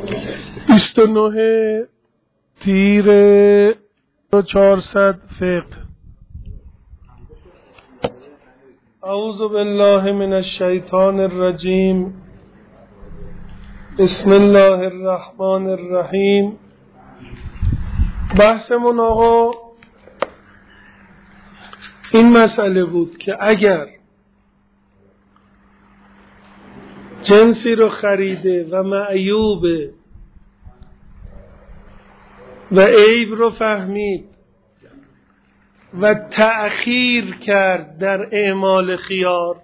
29 تیر 400 فقه. اعوذ بالله من الشیطان الرجیم. بسم الله الرحمن الرحیم. بحثمون آقا این مسئله بود که اگر جنسی رو خریده و معیوبه و عیب رو فهمید و تأخیر کرد در اعمال خیار،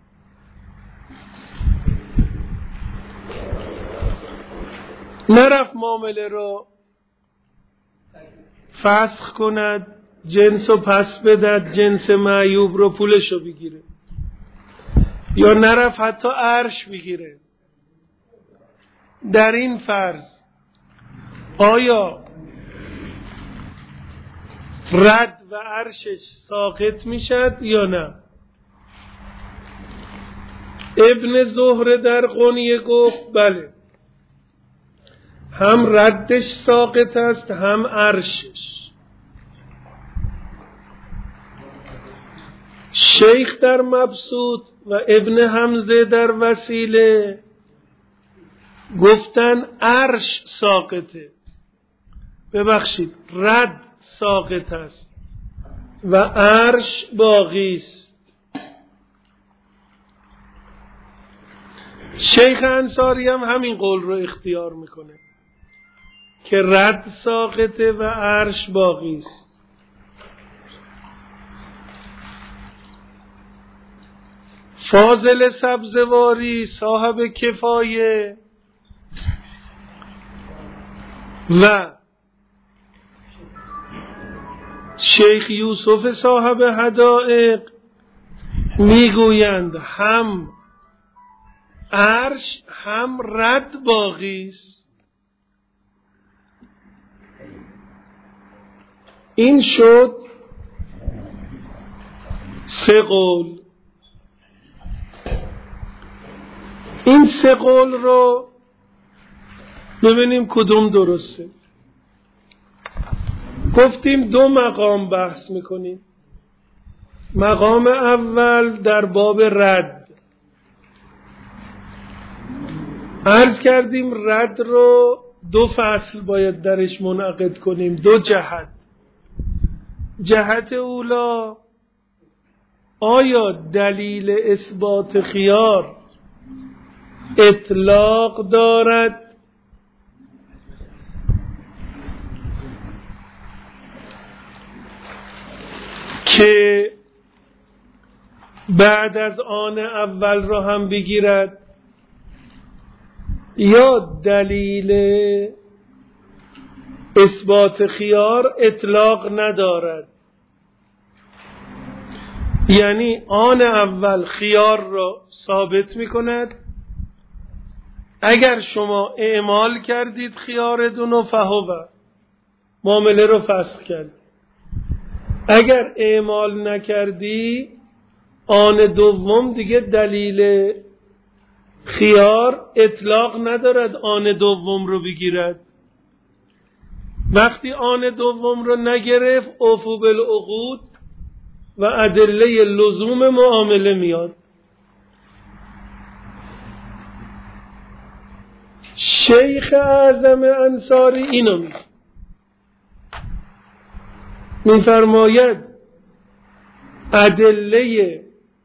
نرفت معامله رو فسخ کند، جنس رو پس بدد، جنس معیوب رو پولش رو بگیره، یا نرفت حتی عرش بگیره، در این فرض آیا رد و عرشش ساقط میشد یا نه؟ ابن زهره در غنیه گفت بله، هم ردش ساقط است هم عرشش. شیخ در مبسوط و ابن حمزه در وسیله گفتن عرش ساقطه، ببخشید رد ساقط است و عرش باقی است. شیخ انصاری هم همین قول رو اختیار میکنه که رد ساقطه و عرش باقی است. فاضل سبزواری صاحب کفایه و شیخ یوسف صاحب حدائق میگویند هم عرش هم رد باقی است. این شد سه قول. این سه قول رو ببینیم کدوم درسته. گفتیم دو مقام بحث میکنیم. مقام اول در باب رد، عرض کردیم رد رو دو فصل باید درش منعقد کنیم، دو جهت. جهت اولا، آیا دلیل اثبات خیار اطلاق دارد که بعد از آن اول را هم بگیرد، یا دلیل اثبات خیار اطلاق ندارد، یعنی آن اول خیار را ثابت می کند. اگر شما اعمال کردید خیارتون و فهوه، معامله رو فسخ کرد. اگر اعمال نکردی آن دوم دیگه دلیل خیار اطلاق ندارد آن دوم رو بگیرد. وقتی آن دوم رو نگرفت اوفو بالعقود و ادله لزوم معامله میاد. شیخ اعظم انصاری اینو میفرماید ادله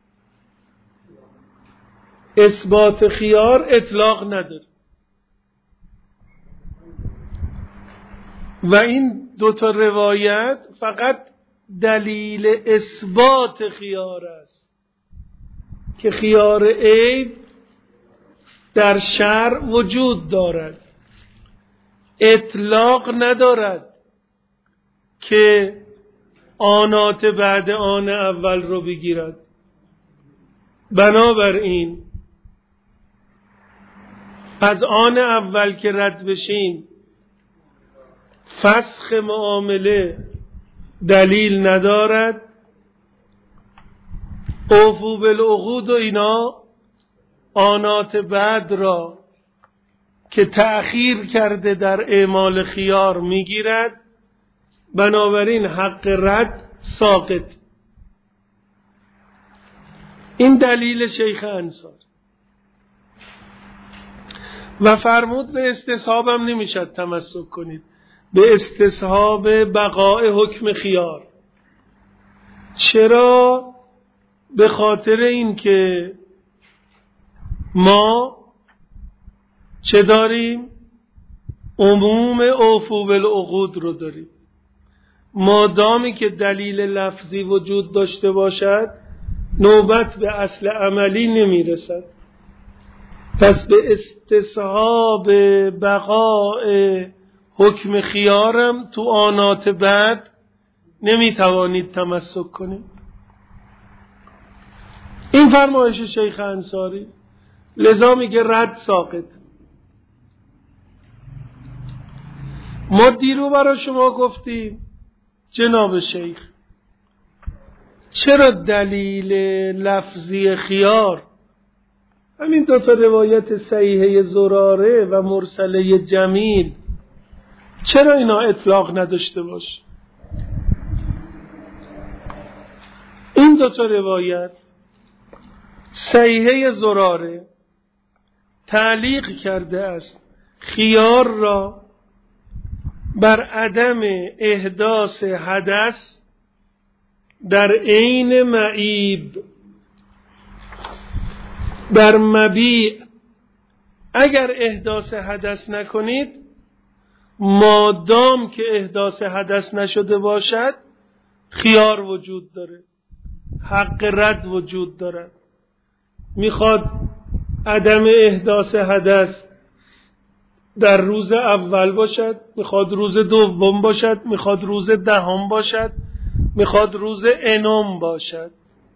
اثبات خیار اطلاق نداره و این دوتا روایت فقط دلیل اثبات خیار است که خیار عیب در شرع وجود دارد، اطلاق ندارد که آنات بعد آن اول رو بگیرد. بنابراین از آن اول که رد بشین فسخ معامله دلیل ندارد، اوفو بالعقود و اینا آنات بعد را که تأخیر کرده در اعمال خیار میگیرد، بنابراین حق رد ساقط. این دلیل شیخ انصاری. و فرمود به استصحاب هم نمیشد تمسک کنید، به استصحاب بقاء حکم خیار. چرا؟ به خاطر این که ما چه داریم؟ عموم اوفو بالعقود رو داریم. مادامی که دلیل لفظی وجود داشته باشد نوبت به اصل عملی نمیرسد. پس به استصحاب بقاء حکم خیارم تو آنات بعد نمیتوانید تمسک کنید. این فرمایش شیخ انصاری، لذا میگه رد ساقط. ما دیرو برای شما گفتیم جناب شیخ چرا دلیل لفظی خیار همین دو تا روایت صحیحه زراره و مرسله جمیل چرا اینا اطلاق نداشته باشه؟ این دو تا روایت صحیحه زراره تعلیق کرده است خیار را بر عدم احداث حدث در عین معیب، در مبیع اگر احداث حدث نکنید، مادام که احداث حدث نشده باشد خیار وجود داره، حق رد وجود دارد. میخواد عدم احداث حدث در روز اول باشد، میخواد روز دوم باشد، میخواد روز دهم باشد، میخواد روز انم باشد.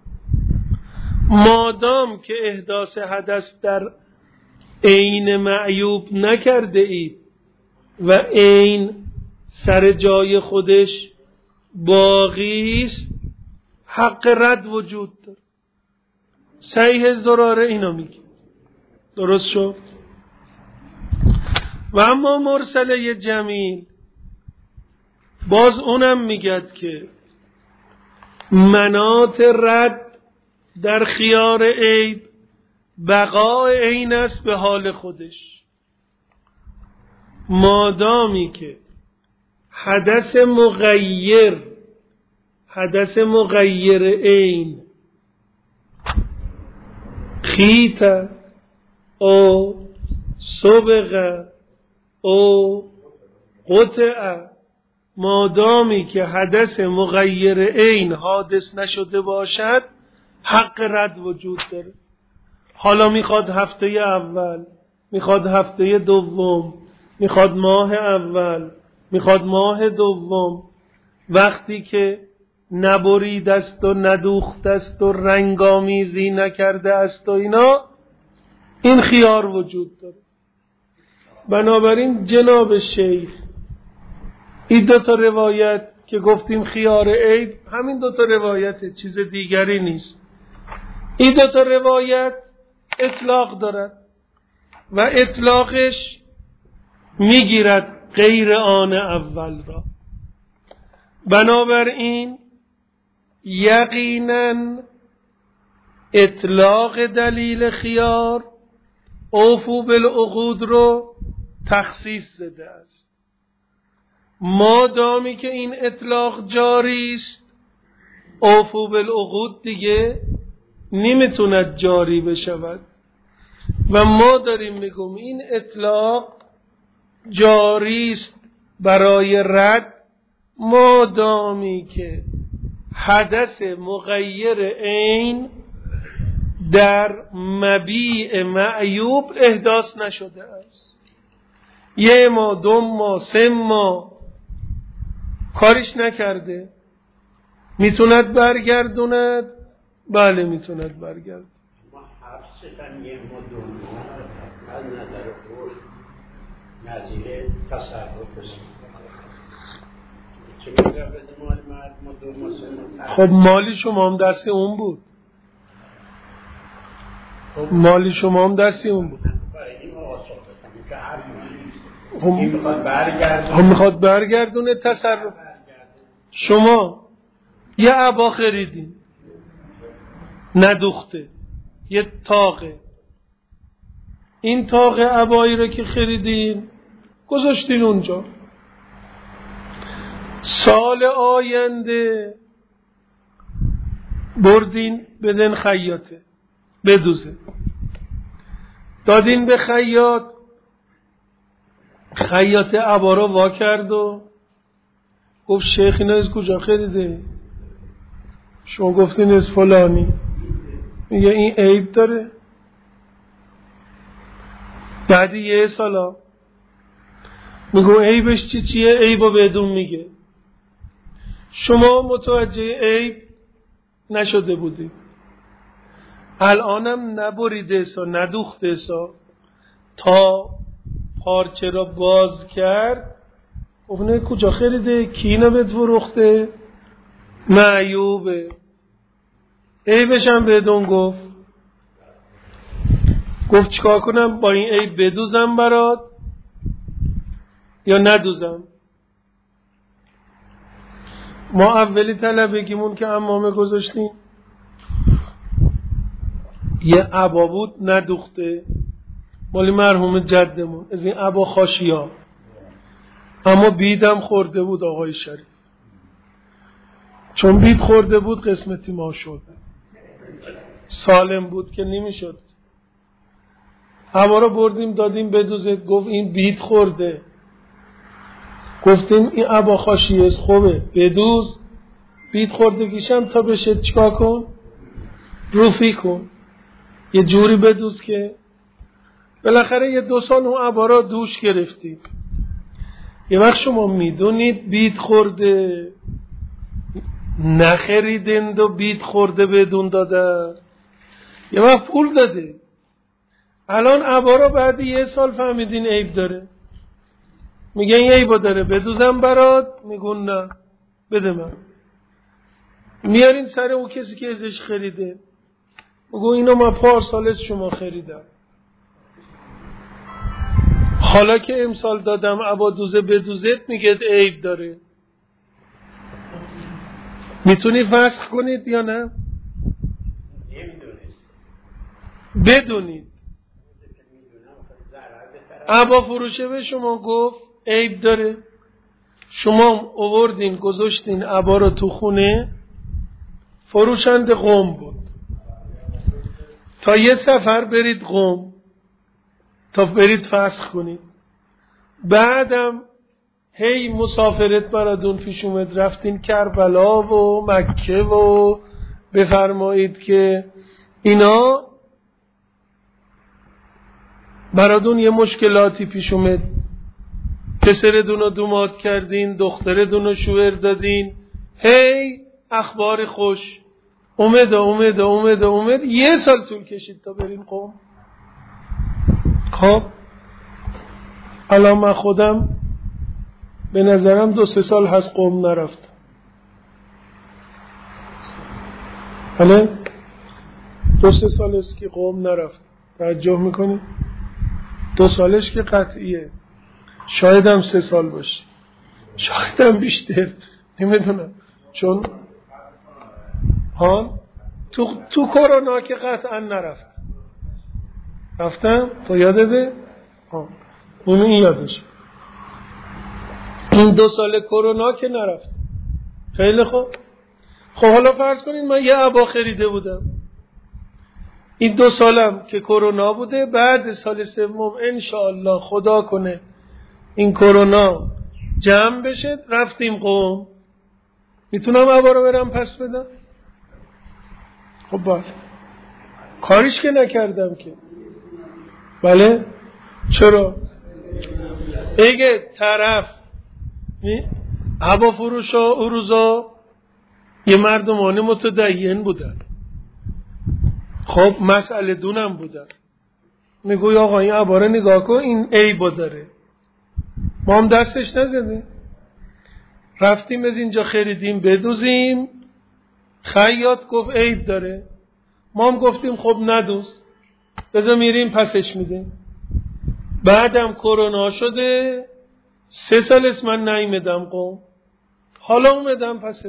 مادام که احداث حدث در عین معیوب نکرده اید و عین سر جای خودش باقی است، حق رد وجود داره. صحیح زراره اینو میگه. درست شد؟ و اما مرسله جمیل باز اونم میگد که مناط رد در خیار عیب بقای عین است به حال خودش. مادامی که حدث مغیر عین خیت او سبق او قطع، مادامی که حدث مغیر عین حادث نشده باشد حق رد وجود داره. حالا میخواد هفته اول، میخواد هفته دوم، میخواد ماه اول، میخواد ماه دوم، وقتی که نبرید است و ندوخت است و رنگامیزی نکرده است و اینا، این خیار وجود داره. بنابراین جناب شیخ این دو تا روایت که گفتیم خیار عیب، همین دو تا روایت، چیز دیگری نیست. این دو تا روایت اطلاق دارد و اطلاقش میگیرد غیر آن اول را. بنابراین یقینا اطلاق دلیل خیار اوفو بالعقود رو تخصیص زده است. مادامی که این اطلاق جاری است، اوفو بالعقود دیگه نمیتوند جاری بشود. و ما داریم میگم این اطلاق جاری است برای رد مادامی که حدث مغیر عین در مبیع معیوب احداث نشده است. 1 ماه 2 ماه 3 ماه کارش نکرده، میتوند برگردوند؟ بله میتوند برگرد. ما حبستن 1 ماه 2 ماه از نظر خود نظیر تصرف است. چه میگه بده مال ما 2 ماه 3 ماه؟ خب مالی شما هم دست اون بود. مالی شما هم دستی اون بود. هم میخواد برگردونه تصرف. شما یه عبا خریدین ندوخته، یه تاقه، این تاقه عبایی رو که خریدین گذاشتین اونجا، سال آینده بردین بدن خیاطه بدوزه، دادین به خیاط، خیاط عبا رو وا کرد و گفت شیخ اینا از کجا خریده؟ شما گفتین از فلانی. میگه این عیب داره. بعدی یه سالا میگو عیبش چیه؟ عیبو بدون میگه. شما متوجه عیب نشده بودی، الانم نبریده سا ندوخته سا، تا پارچه را باز کرد گفت کجا خریده؟ کی اینو بهت فروخته؟ معیوبه. عیبش هم بدون گفت چیکار کنم با این عیب بدوزم برات یا ندوزم؟ ما اولی طلبگیمون که عمامه گذاشتیم یه عبا بود ندوخته مالی مرحوم جدمون، از این عبا خاشیا، اما بیدم خورده بود آقای شریف. چون بید خورده بود قسمتی ما شد، سالم بود که نمیشد. عبا رو بردیم دادیم بدوزه، گفت این بید خورده. گفتیم این عبا خاشیه خوبه بدوز، بید خوردگیشم تا بشه چیکار کن؟ روفی کن، یه جوری بدوز که بالاخره یه 2 سال اون عبا را دوش گرفتیم. یه وقت شما میدونید بید خورده نخریدند و بید خورده بدون داده، یه وقت پول داده. الان عبا را بعد 1 سال فهمیدین عیب داره، میگن یه عیب داره بدوزم برات، میگون نه بده من. میارین سر اون کسی که ازش خریده، میگو اینو من پارسال از شما خریدم، حالا که امسال دادم عبا دوزه بدوزت میگه عیب داره. میتونی فسخ کنید یا نه؟ بدونید عبا فروشه به شما گفت عیب داره، شما آوردین گذاشتین عبا رو تو خونه، فروشنده قم بود، تا یه سفر برید قم تا برید فسخ کنید، بعدم هی مسافرت براتون پیش اومد، رفتین کربلا و مکه و بفرمایید که اینا براتون یه مشکلاتی پیش اومد، پسرتون رو دوماد کردین، دخترتون رو شوهر دادین، هی اخبار خوش اومد 1 سال طول کشید تا برین قم. خب الان من خودم به نظرم 2-3 سال هست قم نرفتم. حالا 2-3 سال است که قم نرفتم. توجه میکنی؟ 2 سالش که قطعیه، شاید هم 3 سال باشه، شاید هم بیشتر، نمیدونم. چون تو کرونا که قطعا رفتم تو یادته؟ اونو این یادش. این 2 سال کرونا که نرفت. خیلی خوب. خب حالا فرض کنید من یه عبا خریده بودم، این 2 سالم که کرونا بوده، بعد سال 3 انشاءالله خدا کنه این کرونا جمع بشه رفتیم قم، میتونم عبا رو برم پس بدم؟ خب بله، کاریش که نکردم که. بله چرا؟ اگه طرف عبا فروشا اون روزا یه مردمان متدین بودن، خب مسئله دونم بودن، میگوی آقا این عبا رو نگاه کن این عیبا داره، ما هم دستش نزدیم، رفتیم از اینجا خریدیم بدوزیم، خیاط گفت عیب داره، ما هم گفتیم خب ندوز، بذار میریم پسش میدیم. بعدم کرونا شده 3 سال است من نیومدم قم، حالا اومدم پس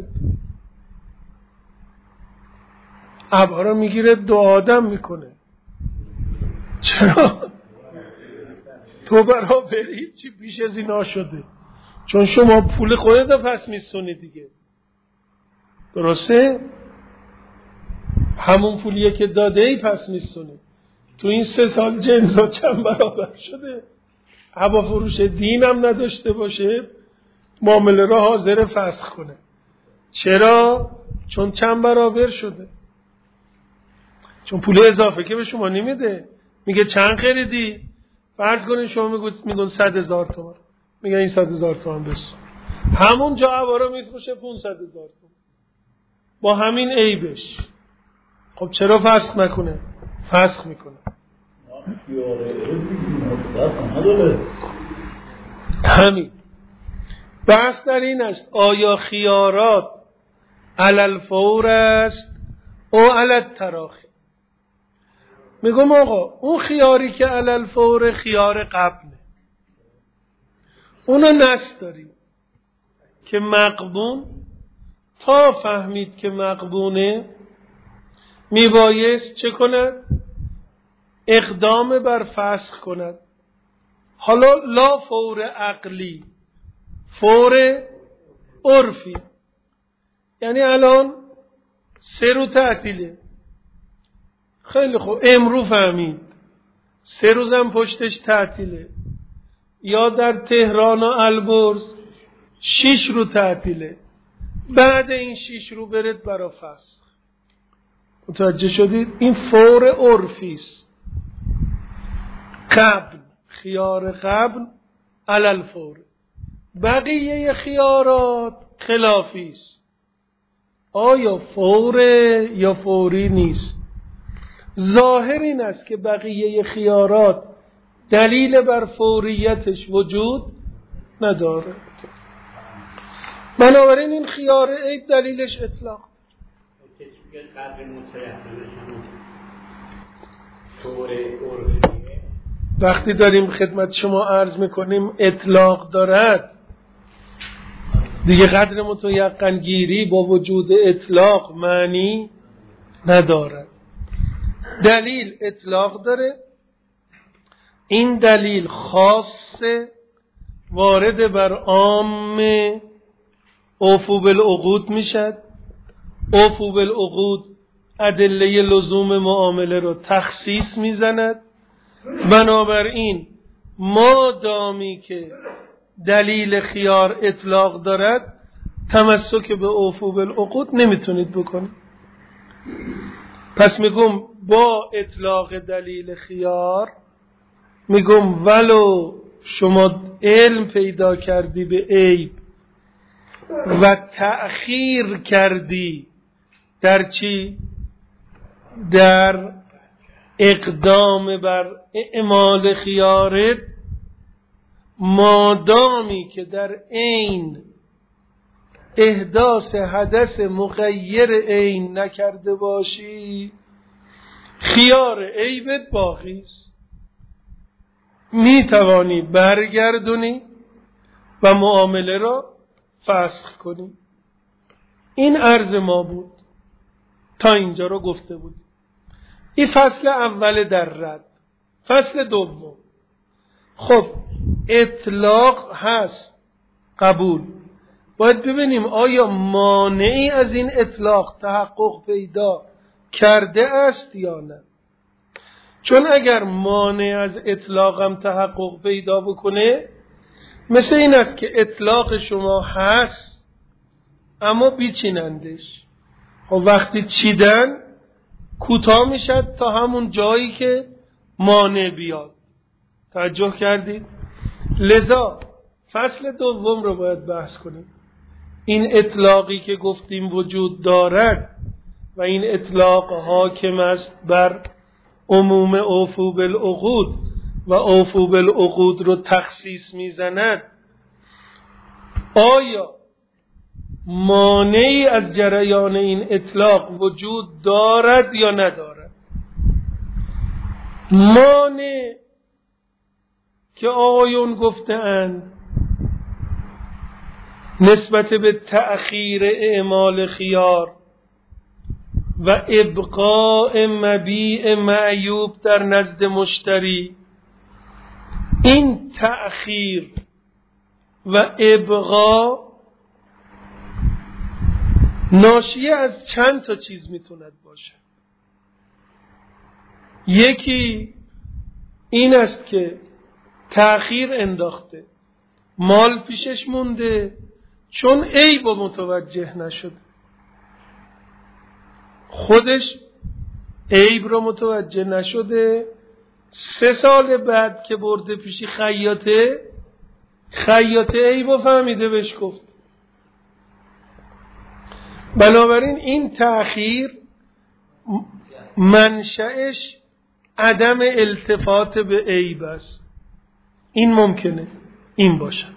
ابها رو میگیره 2 آدم میکنه. چرا؟ تو برا بری چی بیش از اینا شده؟ چون شما پول خودت رو پس میسونی دیگه، درسته؟ همون پولیه که داده ای پس میسونی. تو این 3 سال جنسا چند برابر شده؟ هوا فروش دین هم نداشته باشه معامله را حاضر فسخ کنه. چرا؟ چون چند برابر شده. چون پول اضافه که به شما نمیده، میگه چند خریدی؟ فرض کنید شما میگن 100,000 تومان، میگه این 100,000 تومان بس، همون جا عبارا میفروشه 500,000 تومان با همین عیبش. خب چرا فسخ نکنه؟ فسخ میکنه. همین بحث در این است آیا خیارات علی الفور است او علی التراخی. میگم آقا اون خیاری که علی الفور خیار قبله، اونو نص داریم که مقبون، تا فهمید که مقبونه میبایست چه کند؟ اقدام بر فسخ کند. حالا لا فور عقلی، فور عرفی. یعنی الان 3 روز تعطیله، خیلی خوب امرو فهمید 3 روزم پشتش تعطیله، یا در تهران و البرز 6 روز تعطیله، بعد این 6 روز برد برا فسخ. متوجه شدید؟ این فور عرفی است. قبل، خیار قبل علی الفور. بقیه خیارات خلافی است، آیا فوره یا فوری نیست. ظاهر این است که بقیه خیارات دلیل بر فوریتش وجود نداره، بنابراین این خیار عیب دلیلش اطلاق. وقتی داریم خدمت شما عرض میکنیم اطلاق دارد دیگه، قدر متیقن گیری با وجود اطلاق معنی ندارد. دلیل اطلاق داره، این دلیل خاصه، وارد بر عام اوفو بالعقود میشد. اوفو بالعقود ادله لزوم معامله رو تخصیص میزند. بنابراین ما دامی که دلیل خیار اطلاق دارد تمسک به اوفو بالعقود نمیتونید بکنید. پس میگم با اطلاق دلیل خیار، میگم ولو شما علم پیدا کردی به عیب و تأخیر کردی در چی؟ در اقدام بر اعمال خیارت، مادامی که در عین احداث حدث مغیر عین نکرده باشی، خیار عیبت باقی است، می توانی برگردونی و معامله را فسخ کنی. این عرض ما بود، تا اینجا رو گفته بود. این فصل اول در رد. فصل دوم، خب اطلاق هست، قبول، باید ببینیم آیا مانعی از این اطلاق تحقق پیدا کرده است یا نه. چون اگر مانع از اطلاقم تحقق پیدا بکنه، مثل این است که اطلاق شما هست اما بیچینندش. و وقتی چیدن کوتاه میشد تا همون جایی که مانع بیاد. توجه کردید؟ لذا فصل دوم رو باید بحث کنیم. این اطلاقی که گفتیم وجود دارد و این اطلاق حاکم است بر عموم اوفو بالعقود و اوفو بالعقود رو تخصیص میزند، آیا مانعی از جریان این اطلاق وجود دارد یا ندارد؟ مانع که آقایون گفته‌اند نسبت به تأخیر اعمال خیار و ابقاء مبیع معیوب در نزد مشتری، این تأخیر و ابقا ناشی از چند تا چیز میتوند باشه. یکی این است که تأخیر انداخته، مال پیشش مونده چون عیب متوجه نشده، خودش عیب رو متوجه نشده، 3 سال بعد که برده پیشی خیاطه عیب رو فهمیده بهش گفت. بنابراین این تأخیر منشأش عدم التفات به عیب است. این ممکنه این باشد.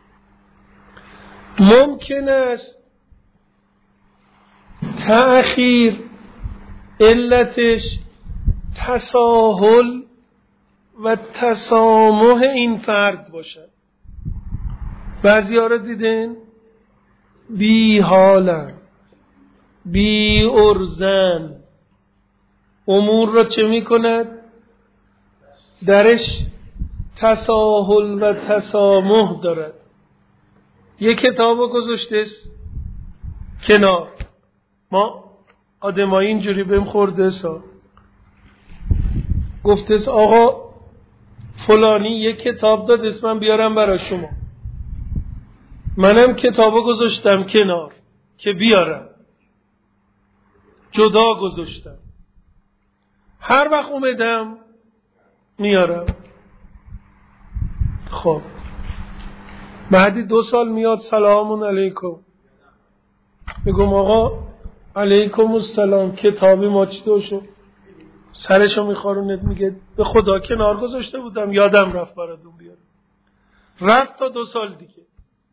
ممکن است تأخیر علتش تساهل و تسامح این فرد باشد. بعضی ها رو دیدن بی حالن، بی ارزن، امور را چه می کند؟ درش تساهل و تسامح دارد. یک کتاب رو گذاشته کنار، ما آدمایی اینجوری بهم خورده سا، گفته آقا فلانی یک کتاب داد اسمم بیارم برای شما، منم کتابو گذاشتم کنار که بیارم، جدا گذاشتم، هر وقت اومدم میارم. خب بعدی 2 سال میاد سلام علیکم، میگم آقا علیکم السلام، کتابی ما چطور شد؟ سرشو میخارونت، میگه به خدا کنار گذاشته بودم یادم رفت براتون بیارم. رفت تا 2 سال دیگه.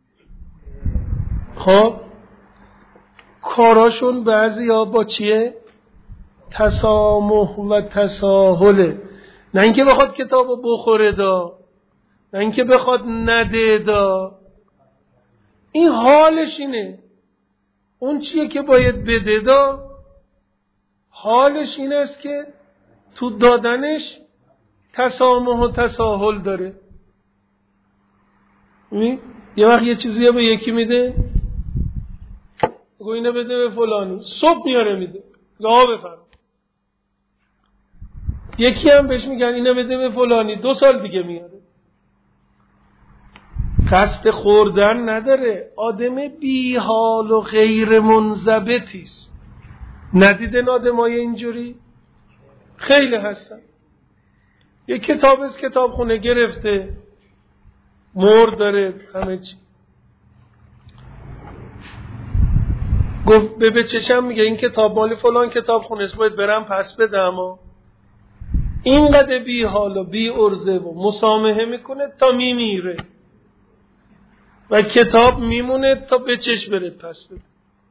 خب کاراشون بعضیا با چیه؟ تسامح و تساهله. نه اینکه بخواد کتابو بخوره دا، نه اینکه بخواد نده دا، این حالش اینه. اون چیه که باید بده دا، حالش این است که تو دادنش تسامح و تساهل داره. یه وقت یه چیزی به یکی میده، گو اینو بده به فلانی، صبح میاره میده، لا بفرم. یکی هم بهش میگن اینو بده به فلانی، 2 سال دیگه میاره. قصد خوردن نداره، آدم بی حال و غیر منضبطیست. ندیدن آدمای اینجوری؟ خیلی هستن. یک کتاب از کتابخونه گرفته، مهر داره، همه چی. گفت به چشم میگه این کتاب مالی فلان کتابخونه است، باید برم پس بدم. اینقدر بی حال و بی عرضه و مسامحه میکنه تا میمیره و کتاب میمونه تا به چش برد پس بده.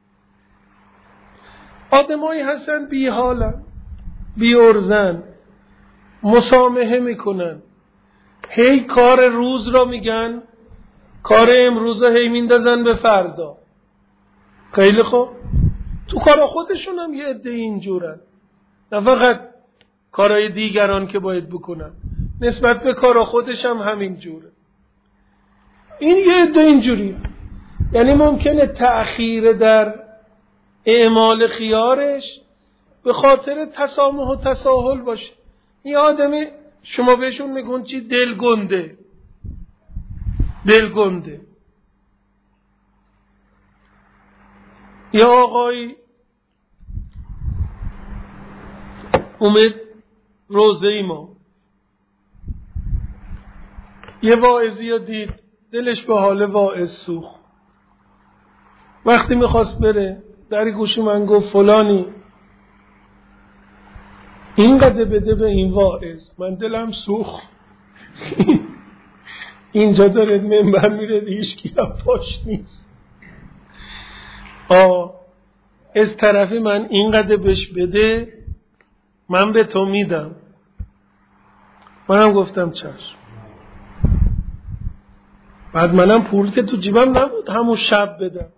آدمایی هستن بی حالن، بی عرضن، مسامحه میکنن، هی کار روز را میگن کار امروز را هی میندازن به فردا. خیلی خوب، تو کار خودشون هم یه عده اینجورن، نه فقط کارهای دیگران که باید بکنن، نسبت به کار خودش هم همین جوره. این یه عده اینجوری، یعنی ممکنه تأخیر در اعمال خیارش به خاطر تسامح و تساهل باشه. این آدمی شما بهشون میگون چی؟ دلگنده. یا آقایی اومد روزه ای ما، یه واعظی رو دید، دلش به حال واعظ سوخت. وقتی میخواست بره در گوش من گفت فلانی اینقدر بده به این واعظ، من دلم سوخت. اینجا داره منبر میره هیچ کی هم پاش نیست. از طرف من اینقدر بهش بده، من به تو میدم. منم گفتم چشم. بعد منم پول که تو جیبم نبود همون شب بدم.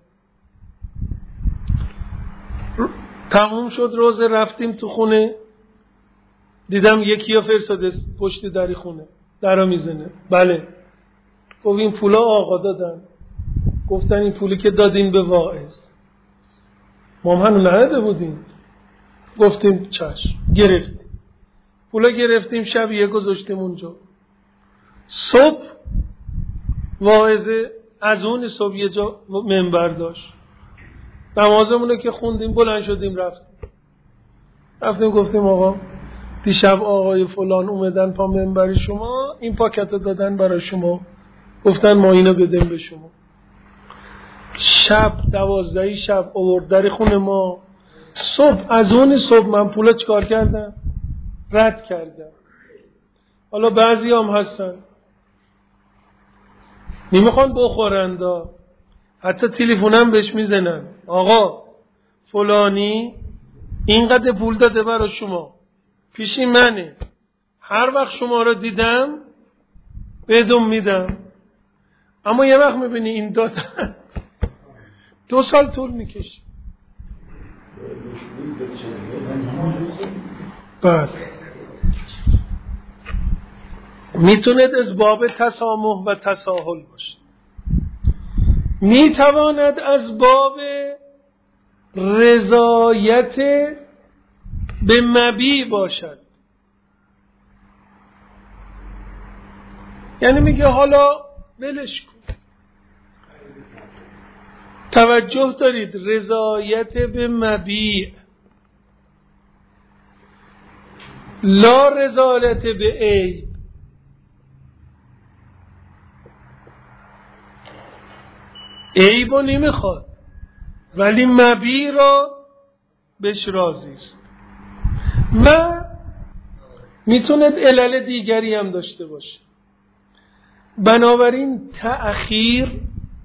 تموم شد روزه، رفتیم تو خونه، دیدم یکی ها فرستاده پشت دری خونه، درا میزنه. بله. گفت این پولا آقا دادن. گفتن این پولی که دادین به واعظ. ما هم هنو نهده بودیم. گفتیم چشم. گرفتیم پولا، گرفتیم شبیه گذاشتیم اونجا. صبح واعظ از اون صبح یه جا منبر داشت، نمازمونه که خوندیم بلند شدیم رفتیم گفتیم آقا دیشب آقای فلان اومدن پا منبر شما، این پاکت دادن برای شما، گفتن ما اینو بدیم به شما. شب 12 شب آورد در خونه ما. صبح از اون صبح من پولا چکار کردم؟ رد کردم. حالا بعضی هم هستن نمیخوان بخورندا، حتی تلفنم بهش میزنن آقا فلانی اینقدر پول داده برای شما، پیشی منه، هر وقت شما رو دیدم بدون میدم. اما یه وقت میبینی این دادن 2 سال طول میکشه. بعد میتوند از باب تسامح و تساهل باشه، میتواند از باب رضایت به مبی باشد. یعنی میگه حالا ولش کن. توجه دارید، رضایت به مبی، لا رضایت به عیب. عیبو نمیخواد ولی مبی را بهش راضی است. و میتوند علل دیگری هم داشته باشه. بنابراین تأخیر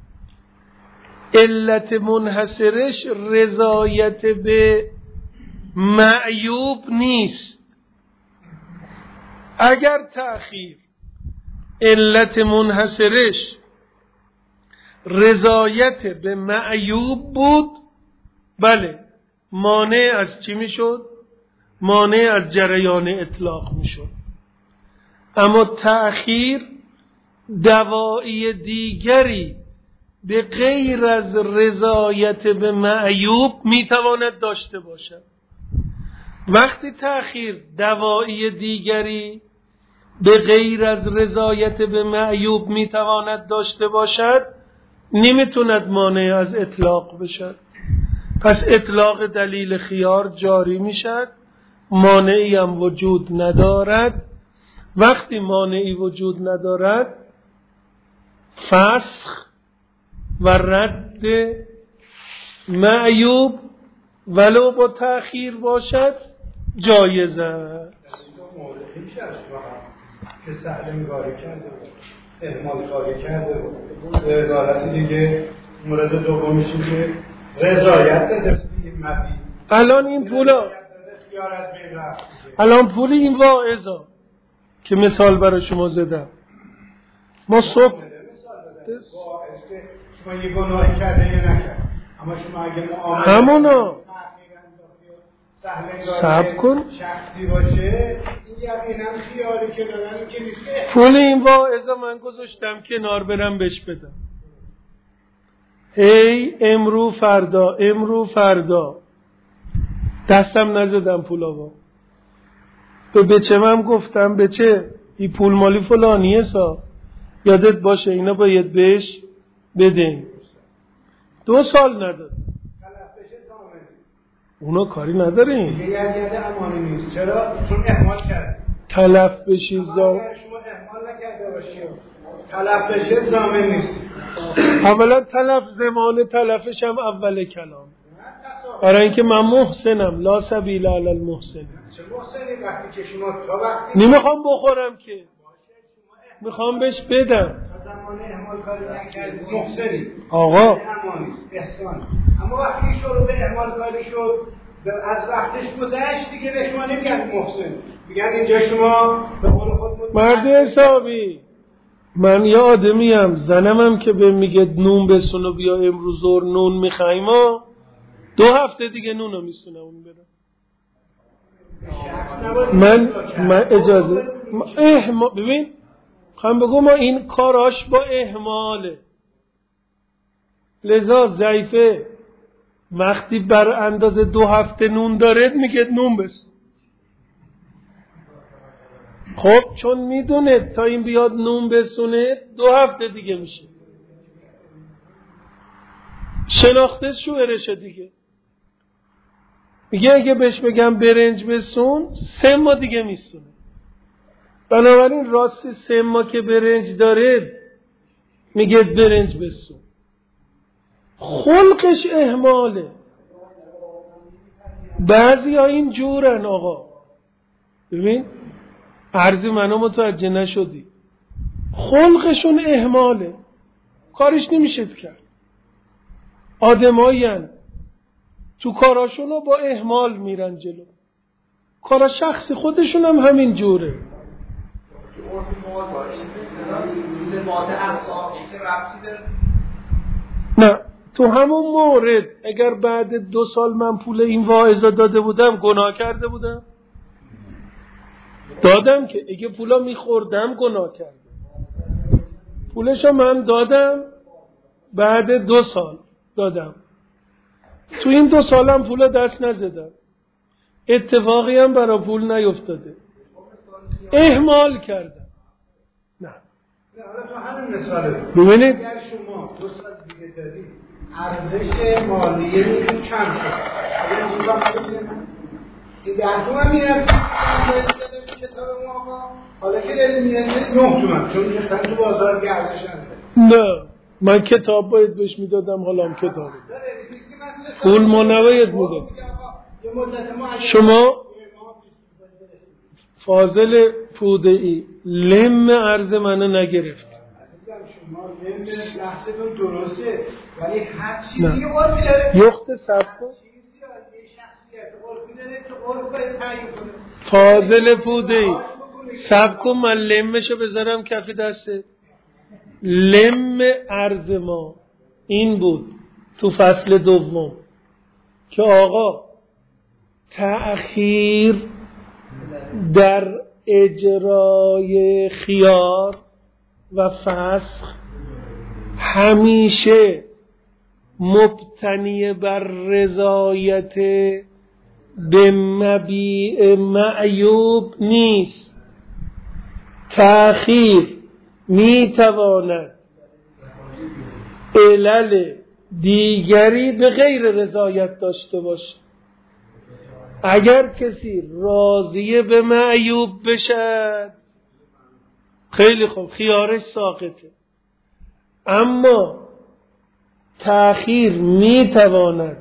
علت منحصرش رضایت به معیوب نیست. اگر تأخیر علت منحصرش رضایت به معیوب بود، بله مانع از چی میشد؟ مانع از جریان اطلاق میشد. اما تأخیر دوایی دیگری به غیر از رضایت به معیوب میتواند داشته باشد. وقتی تأخیر دوایی دیگری به غیر از رضایت به معیوب میتواند داشته باشد، نمیتوند مانع از اطلاق بشد. پس اطلاق دلیل خیار جاری میشد، مانعی هم وجود ندارد. وقتی مانعی وجود ندارد، فسخ و رد معیوب ولو با تأخیر باشد جایز است. که سهل کاری کرده اهمال کاری کرده و عبارت دیگه مورد دومیش که رضایت داده مبی. الان این پولا، الان پولی این واعظا که مثال برای شما زدم، ما صبح شما یه گناهی کرده یا نکرد، اما شما اگه معامله همونا صبر کن شخصی باشه، این یقینا خیالی که دادن که نیست. پول این واعظا من گذاشتم کنار برم بهش بدم. هی امرو فردا دستم نزدم پولاوا. به بچه من گفتم بچه این پول مالی فلانیه سا، یادت باشه اینا باید بهش بدین. 2 سال نداد. اونا کاری نداریم. یه امانی نیست. چرا؟ چون اهمال کرد. تلف بشی زام. اگر شما اهمال نکرده باشی تلف بشه زامن نیست. اولا تلف زمان تلفش هم اول کلام. برای اینکه من محسنم، لا سبیل علی المحسن. چه محسنی وقتی که شما تا وقتی نمیخوام بخورم که میخوام بهش بدم. زمان اهمال کاری نکرد محسنی. آقا امانیست، احسان. اما وقتی شروع به اهمال کاری شد از وقتش گذشت دیگه به شما نمیگن محسن، میگن اینجا شما به قول خود مرد حسابی من یه آدمیم، زنمم که به میگه نون بسون و بیا امروز ظهر نون میخوایم، 2 هفته دیگه نون رو میسونم اون برم. من اجازه ببین خواهم بگو ما این کاراش با اهماله، لذا ضعیفه وقتی بر اندازه 2 هفته نون داره میگه نون بسون. خب چون میدونه تا این بیاد نون بسونه 2 هفته دیگه میشه، شناخته شوهرشه دیگه. میگه اگه بهش بگم برنج بسون 3 ماه دیگه میسونه. بنابراین راستی 3 ماه که برنج داره میگه برنج بسون. خلقش اهماله. بعضی ها این جورن آقا. ببین عرض منو متوجه نشدی، خلقشون اهماله، کارش نمیشه کرد. آدمایی هن تو کاراشون رو با اهمال میرن جلو، کارا شخصی خودشون هم همین جوره. نه تو همون مورد اگر بعد 2 سال من پول این واعظا داده بودم گناه کرده بودم؟ دادم که اگه پولا میخوردم گناه کردم. پولشو من دادم بعد 2 سال دادم، تو این 2 سالم پولا دست نزدم، اتفاقی هم برای پول نیفتاده، اهمال کردم. نه حالا تو همین مثاله ببینید اگر شما 2 سال دیگه دارید ارزش مالیه میگه چند شد، اگر اینجا که 10 تومن میرم کتاب ما حالا که داریم میرم 9 تومن چون میرم تو بازار که ارزش نداره. نه من کتاب باید بهش میدادم، حالا هم کتاب پول ما نباید میداد. شما فاضل پوده‌ای لم عرض منو نگرفت. شما لم لحظه درسته ولی هر چیزی عرفی داره. یخت سبکو فاضل پوده‌ای سبکو من لمشو بذارم کف دسته. لم عرض ما این بود تو فصل دوم که آقا تأخیر در اجرای خیار و فسخ همیشه مبتنی بر رضایت به مبیع معیوب نیست. تأخیر میتواند علل دیگری به غیر رضایت داشته باشه. اگر کسی راضی به معیوب بشد خیلی خوب، خیارش ساقطه. اما تأخیر میتواند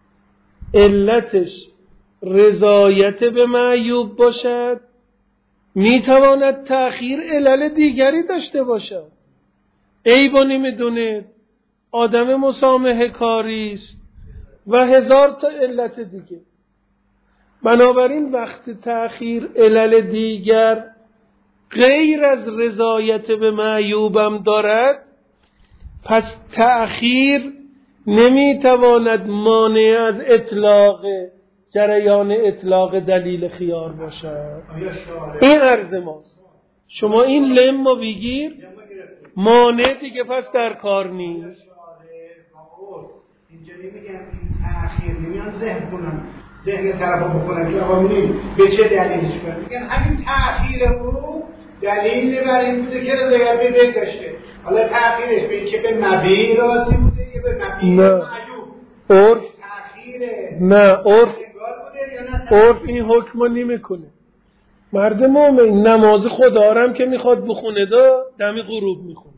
علتش رضایت به معیوب باشد، میتواند تأخیر علل دیگری داشته باشد. عیبا نمیدونه، آدم مسامحه کاریست و 1000 تا علت دیگه. بنابراین وقتی تأخیر علل دیگر غیر از رضایت به معیوبم دارد، پس تأخیر نمیتواند مانع از اطلاق جریان اطلاق دلیل خیار باشد. این عرض ماست. شما این لم رو بگیر، مانع دیگه پس در کار نیست. اینجا نمیگن این تأخیر نمیان ذهن کنن، ذهن طرفو بکنن که آقا می‌بینید به چه دلیلش کنن. میگن همین تأخیر او دلیل بر این بوده که رضایت به بید داشته. حالا تأخیرش به این که به مبیع راضی بوده یا به مبیع معیوب؟ نه عرف این حکم رو نمیکنه. مرد مومن نماز خدارم که میخواد بخونه دمی غروب میخونه.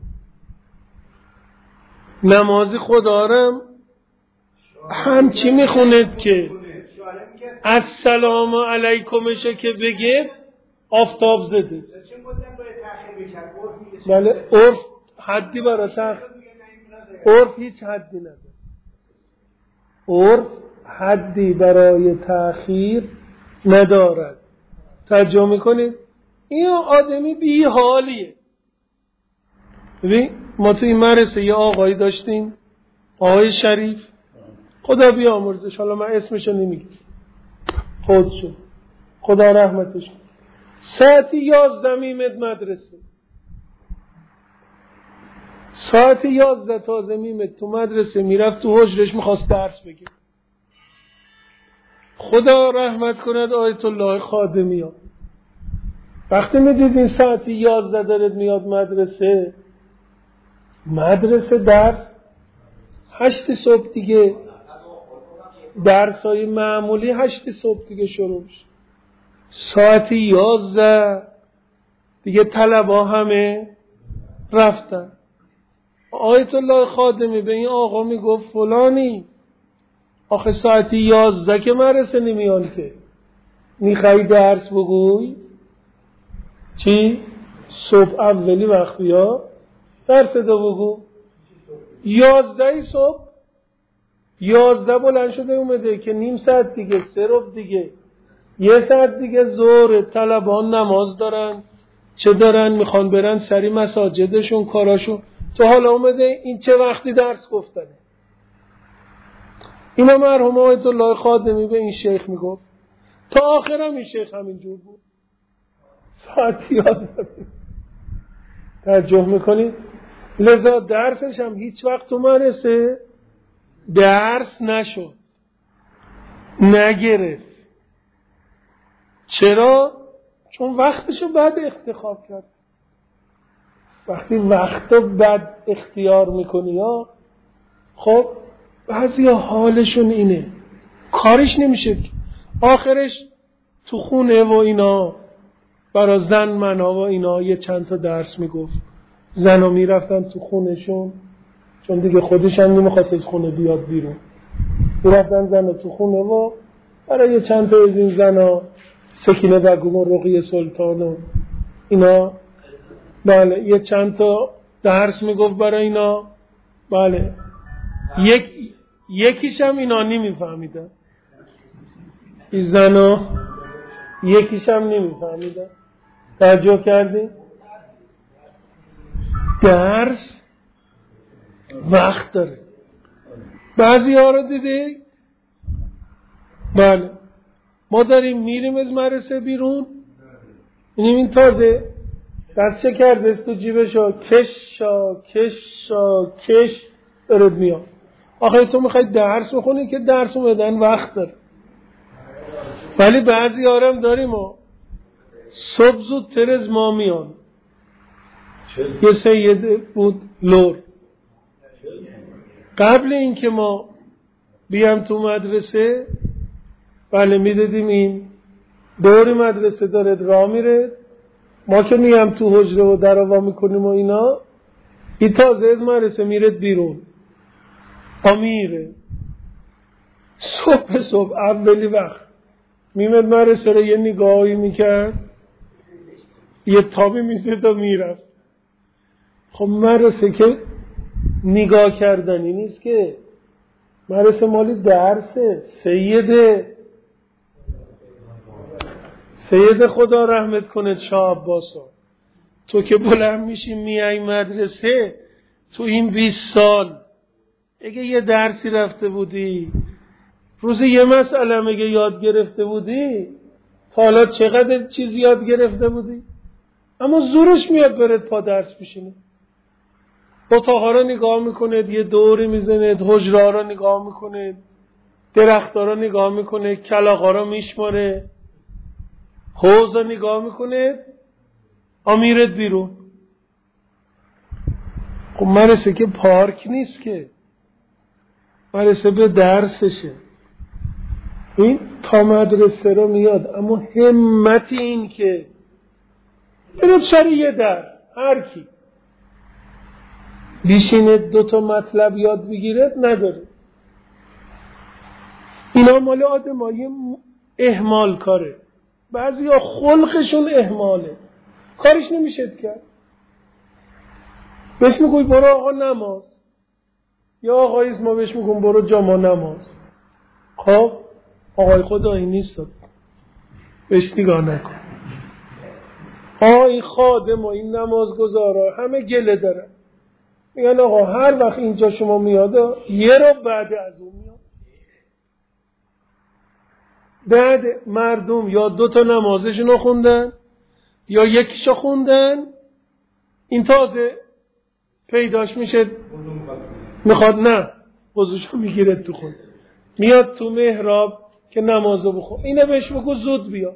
نماز خدارم همچی میخونه که السلام علیکمشه که بگه آفتاب زده. بله عرف حدی برای عرف هیچ حدی نداره. عرف حدی برای تأخیر ندارد. توجه میکنید؟ این آدمی بی حالیه. ببین ما تو این مدرسه یه آقایی داشتیم، آقای شریف، خدا بیامرزش، حالا من اسمشو نمیگم، خودشو خدا رحمتش کنه. ساعت 11 میمد مدرسه، ساعت 11 تازه میمد تو مدرسه، میرفت تو حجرش میخواست درس بگه. خدا رحمت کند آیت الله خادمی ها. وقتی میدیدین ساعت 11 دارد میاد مدرسه درس 8 صبح دیگه، درسای معمولی 8 صبح دیگه شروع میشه. ساعت 11 دیگه طلبا همه رفتن. آیت الله خادمی به این آقا میگفت فلانی آخه ساعت 11 که مدرسه نمیان که، میخوای درس بگوی؟ چی؟ صبح اولی وقت بیا درس دو بگو. 11 صبح 11 بلند شده اومده که نیم ساعت دیگه، 3 ربع دیگه، 1 ساعت دیگه ظهر، طلبان نماز دارن، چه دارن میخوان برن سری مساجدشون کاراشون، تو حالا اومده این چه وقتی درس گفتنه. اینا مرحوم آیت الله خادمی به این شیخ میگفت، تا آخرم این شیخ همینجور بود. ساعت 11 توجه میکنید؟ لذا درسش هم هیچ وقت تو مدرسه درس نشد، نگرفت. چرا؟ چون وقتشو بد انتخاب کرد. وقتی وقتو بد اختیار میکنی ها، خب بعضی حالشون اینه کارش نمیشه، آخرش تو خونه و اینا برای زن منها و اینا یه چند تا درس میگفت، زنها میرفتن تو خونهشون، چون دیگه خودش هم نمیخواست از خونه بیاد بیرون، میرفتن زنها تو خونه و برای یه چند تا از این زنها، سکینه بگم و رقیه سلطان و اینا، بله یه چند تا درس میگفت برای اینا. بله یکیش هم اینا نمیفهمیدن، این زنها یکیش هم نمیفهمیدن. توجه کردی؟ درس وقت داره. بعضی ها رو دیدی؟ بله ما داریم میریم از مدرسه بیرون، این تازه دست چه کرده است تو جیبشو، کش دارد میاد. آخه تو میخوای درس بخونی که درس اومدن وقت داره. ولی بعضی آرام داریم صبح زود ترز ما میان. یه سید بود لور، قبل اینکه ما بیام تو مدرسه، بله میدیدیم این دوری مدرسه دارد راه میره، ما که میام تو حجره و در وا میکنیم و اینا، این تازه از مدرسه میره بیرون، میره صبح اولی وقت میمد مدرسه رو یه نگاهی میکرد، یه تابی میزد و میرفت. خب مدرسه که نگاه کردنی نیست که، مدرسه مالی درسه. سید خدا رحمت کنه شاه عباسا، تو که بلند میشی میای مدرسه، تو این 20 سال اگه یه درسی رفته بودی، روزی یه مسئله اگه یاد گرفته بودی، تا حالا چقدر چیز یاد گرفته بودی؟ اما زورش میاد برد پا درس بشینه. اتاقا رو نگاه میکنه، یه دوری میزنه، حجرا رو نگاه میکنه، درختا رو نگاه میکنه، کلاغا رو میشماره، حوض رو نگاه میکنه، میرد بیرون. خب مدرسه که پارک نیست که، مدرسه به درسشه. این تا مدرسه رو میاد، اما همت این که برد سر یه درس، هر کی بیشینه 2 تا مطلب یاد بگیره نداره. اینا مال آدمای اهمال کاره. بعضی ها خلقشون اهماله، کارش نمیشه کرد. بهش میگوی برو آقا نماز، یا آقای اسما بهش میگون برو جامع نماز. خب آقای خدا این نیست، بهش نگاه نکن. این خادم و این نمازگزارا همه گله دارن، میگن آقا هر وقت اینجا شما میاد یه رو بعد از اون میاد. بعد مردم یا 2 نمازشون خوندن یا یکیشو خوندن، این تازه پیداش میشه میخواد نه وضوشو میگیره تو خود میاد تو محراب که نمازو بخون. اینه بهش بگو زود بیا.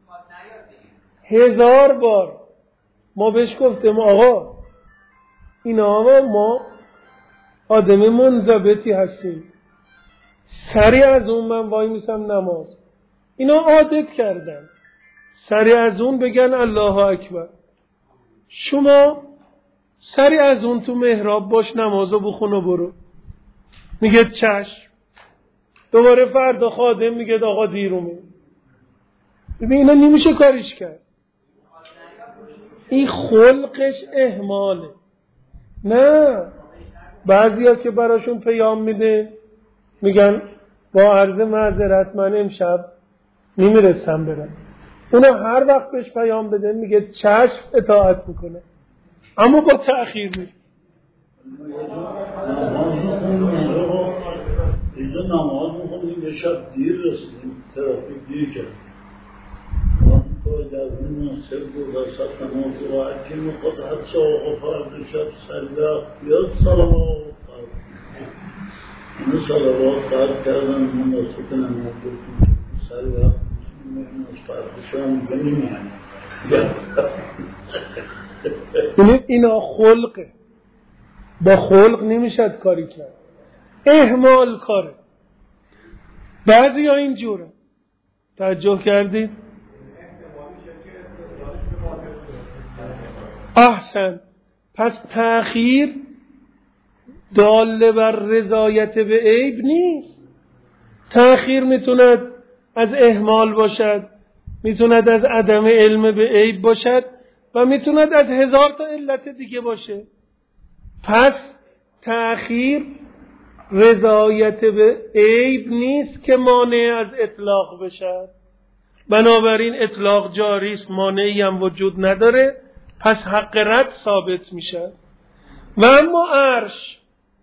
1000 بار ما بهش گفتیم آقا اینا ما آدم منضبطی هستیم، سریع از اون من وای میسم نماز. اینا عادت کردن سریع از اون بگن الله اکبر. شما سریع از اون تو محراب باش نمازو بخون و برو. میگه چشم. دوباره فردا خادم میگه آقا دیر اومد. ببین اینا نمیشه کاریش کرد. این خلقش اهماله. نه بعضیا که براشون پیام میده میگن با عرض معذرت من امشب نمیرسم برم. اونا هر وقت بهش پیام بده میگه چشم اطاعت میکنه، اما با تأخیر میره. اینجا نماز میخونیم یه شب دیر رسیدیم، ترافیک دیر کرد. در این منصب بود و سب نماز و اکی میخواد حدث آقا فرد شب سریع بیاد صلوات فرد. اینو صلوات فرد کردن مناسب نماز بودیم سریع از فردشان بنیمیم. اینا خلقه، با خلق نمیشد کاری کرد، اهمال کاره. بعضی ها اینجوره. توجه کردید؟ احسن. پس تأخیر دال بر رضایت به عیب نیست. تأخیر میتوند از اهمال باشد، میتوند از عدم علم به عیب باشد و میتوند از 1000 تا علت دیگه باشه. پس تأخیر رضایت به عیب نیست که مانع از اطلاق بشد. بنابراین اطلاق جاری است، مانعی هم وجود نداره، پس حق رد ثابت میشه. و اما عرش،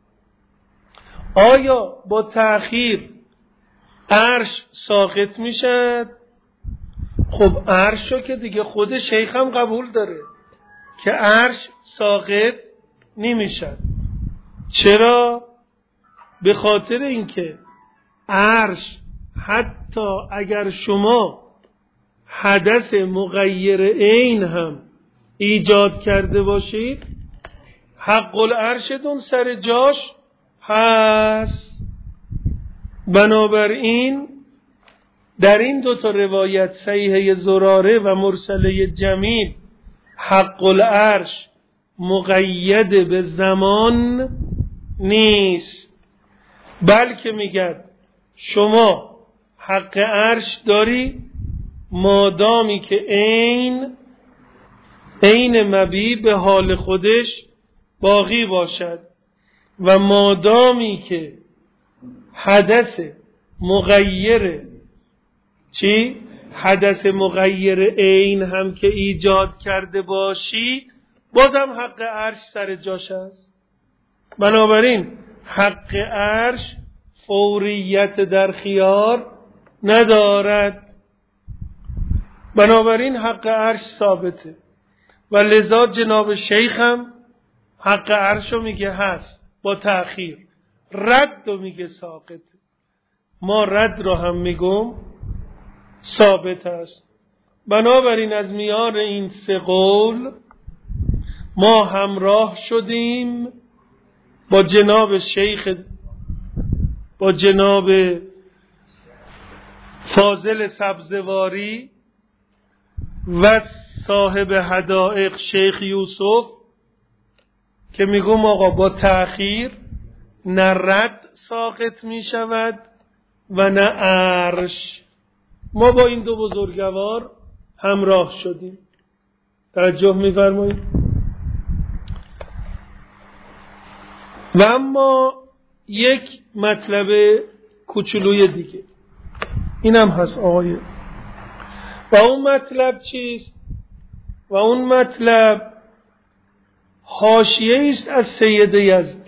آیا با تأخیر عرش ساقط میشه؟ خب عرشو که دیگه خود شیخ هم قبول داره که عرش ساقط نمیشه. چرا؟ به خاطر اینکه عرش حتی اگر شما حدث مغیر عین هم ایجاد کرده باشید، حق العرشتون سر جاش هست. بنابراین در این 2 روایت صحیحه زراره و مرسله جمیل حق العرش مقید به زمان نیست، بلکه میگه شما حق عرش داری مادامی که عین مبی به حال خودش باقی باشد و مادامی که حدث مغیر حدث مغیر عین هم که ایجاد کرده باشی، بازم حق عرش سر جاش است. بنابراین حق عرش فوریت در خیار ندارد، بنابراین حق عرش ثابته. و لذا جناب شیخ هم حق عرشو میگه هست با تأخیر، رد رو میگه ساقطه. ما رد رو هم میگم ثابت است. بنابراین از میان این 3 قول ما همراه شدیم با جناب شیخ، با جناب فاضل سبزواری و صاحب حدائق شیخ یوسف که میگم آقا با تأخیر نه رد ساقط میشود و نه عرش. ما با این 2 بزرگوار همراه شدیم. توجه می‌فرمایید؟ و اما یک مطلب کوچولوی دیگه اینم هست آقای. و اون مطلب چیست؟ و اون مطلب حاشیه است از سید یزدی.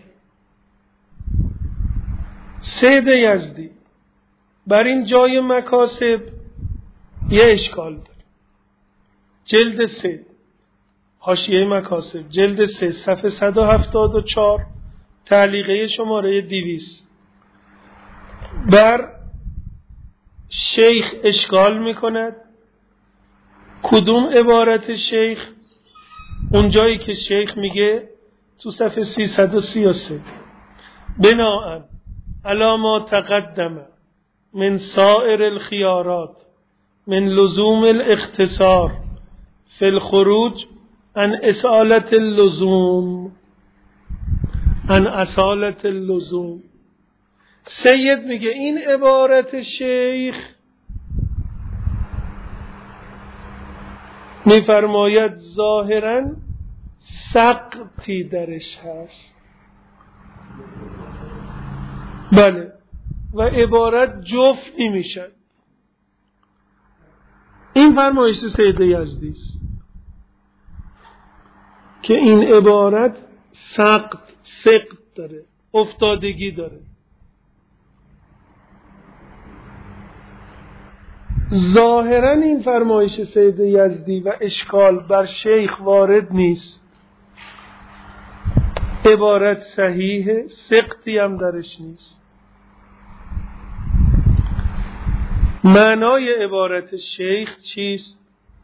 سید یزدی بر این جای مکاسب یه اشکال داره. جلد 3 حاشیه مکاسب جلد 3 صفحه 174 تعلیقه شماره 200 بر شیخ اشکال میکند. کدوم عبارت شیخ؟ اون جایی که شیخ میگه تو صفحه 333 بناءً علی ما تقدم من سائر الخيارات من لزوم الاختصار فی الخروج عن اصالة اللزوم عن اصالة اللزوم. سید میگه این عبارت شیخ میفرماید ظاهراً سقطی درش هست. بله، و عبارت جفت نمیشد. این فرمایش سید یزدی است که این عبارت سقط داره، افتادگی داره. ظاهراً این فرمایش سید یزدی و اشکال بر شیخ وارد نیست. عبارت صحیحه، سقطی هم درش نیست. معنای عبارت شیخ چیست؟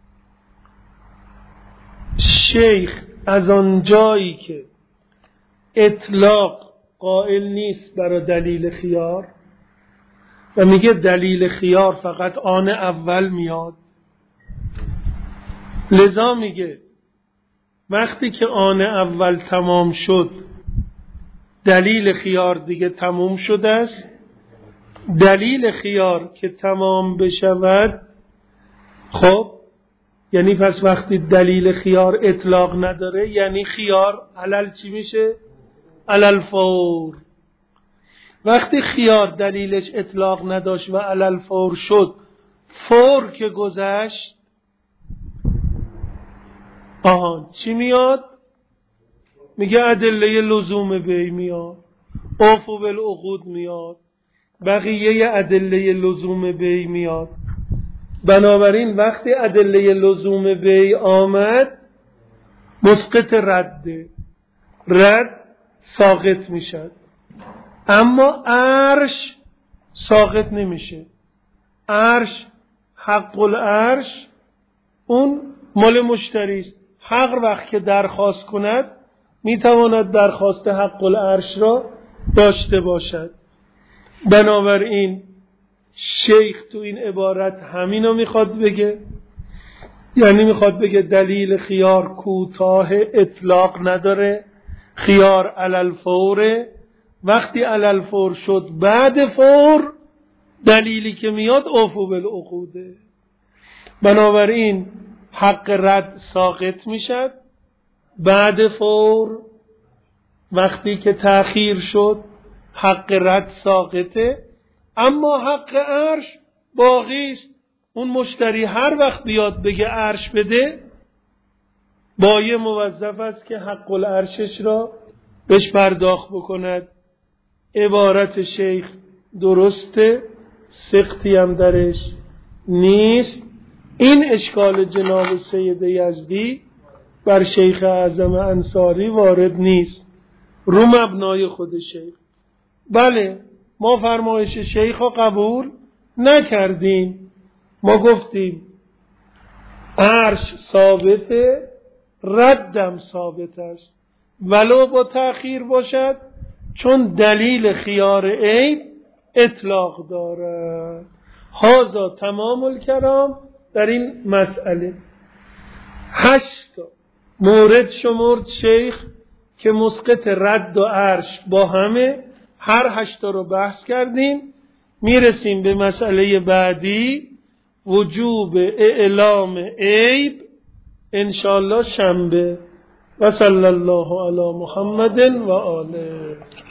شیخ از آن جایی که اطلاق قائل نیست برای دلیل خیار و میگه دلیل خیار فقط آن اول میاد، لذا میگه وقتی که آن اول تمام شد دلیل خیار دیگه تمام شده است. دلیل خیار که تمام بشود، خب یعنی پس وقتی دلیل خیار اطلاق نداره یعنی خیار علل چی میشه؟ علل فور. وقتی خیار دلیلش اطلاق نداشت و علل فور شد، فور که گذشت چی میاد؟ میگه ادله لزوم بی میاد، اوفو بالعقود میاد، بقیه ادله لزوم بی میاد. بنابراین وقتی ادله لزوم بی آمد مسقط رد ساقط میشد، اما عرش ساقط نمیشه. عرش حق العرش اون مال مشتری است. حق وقت که درخواست کند میتواند درخواست حق العرش را داشته باشد. بنابراین شیخ تو این عبارت همینو میخواد بگه، یعنی میخواد بگه دلیل خیار کوتاه، اطلاق نداره، خیار علل فوره. وقتی علل فور شد بعد فور دلیلی که میاد اوفو بالعقوده. بنابراین حق رد ساقط میشد بعد فور. وقتی که تأخیر شد حق رد ساقطه، اما حق عرش باقی است. اون مشتری هر وقت بیاد بگه عرش بده، بایع موظف است که حق العرشش را بهش پرداخت بکند. عبارت شیخ درسته، سقطی هم درش نیست. این اشکال جناب سید یزدی بر شیخ اعظم انصاری وارد نیست، رو مبنای خود شیخ. بله، ما فرمایش شیخ رو قبول نکردیم. ما گفتیم عرش ثابته، ردم ثابت است ولو با تأخیر باشد، چون دلیل خیار عیب اطلاق دارد. هذا تمام الکلام در این مسئله. 8 مورد شمرد شیخ که مسقط رد و عرش با همه، هر 8 رو بحث کردیم. میرسیم به مسئله بعدی، وجوب اعلام عیب، انشاءالله شنبه. و صلی الله علی محمد و آله.